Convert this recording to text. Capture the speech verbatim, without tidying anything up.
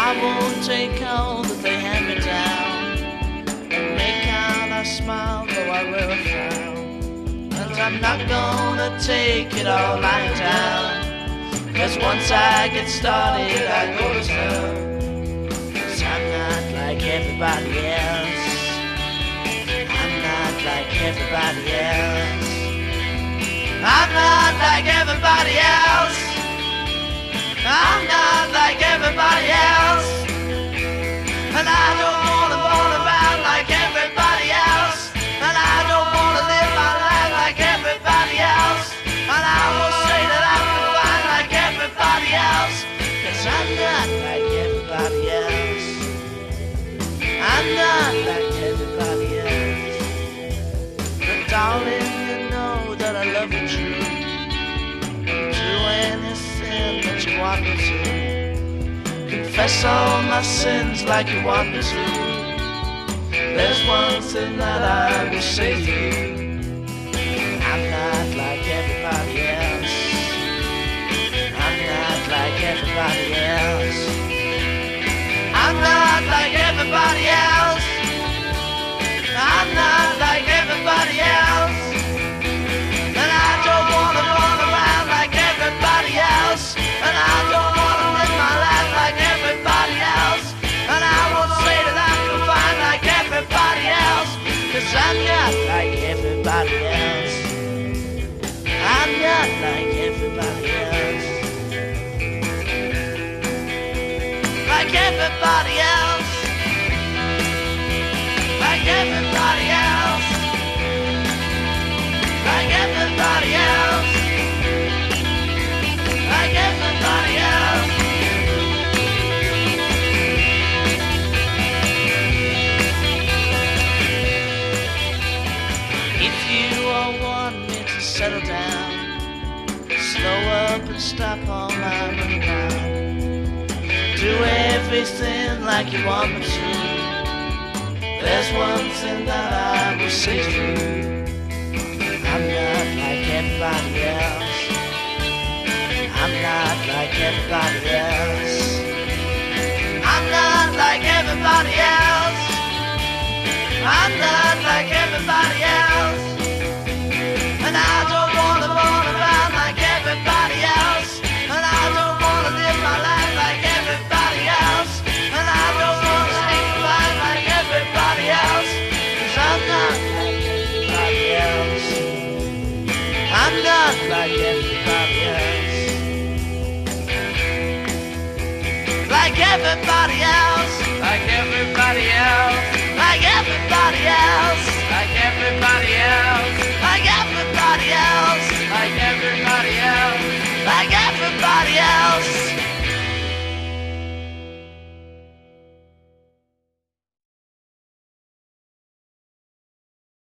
I won't take all that they hand me down and make out I smile though I will frown. And I'm not gonna take it all lying down, 'cause once I get started I go to town. 'Cause I'm not like everybody else. I'm not like everybody else. I'm not like everybody else. I'm not like everybody else. And I don't wanna run around like everybody else. And I don't wanna live my life like everybody else. And I will say that I'm fine like everybody else, 'cause I'm not like everybody else. I'm not like everybody else. But darling, you know that I love you true. Do anything that you want me to. Confess all my sins like you want me to. There's one thing that I will say to you. I'm not like everybody else. I'm not like everybody else. I'm not like everybody else. I'm not like everybody else. And I don't wanna run around like everybody else. And I don't wanna live my life like everybody else. And I won't say that I'm confined like everybody else, 'cause I'm not like everybody else. I'm not like everybody else. Like everybody else. Like everybody else. Like everybody else. Like everybody else. If you all want me to settle down, slow up and stop all my running around. Do everything like you want me to. There's one thing that I will say to you. I'm not like everybody else. I'm not like everybody else. I'm not like everybody else. I'm not like everybody else. And I don't wanna run around like everybody else. And I don't wanna live my life like everybody else. And I don't wanna stay alive like everybody else. 'Cause I'm not like everybody else. I'm not like everybody else. Like everybody else. Like everybody else. Like everybody else.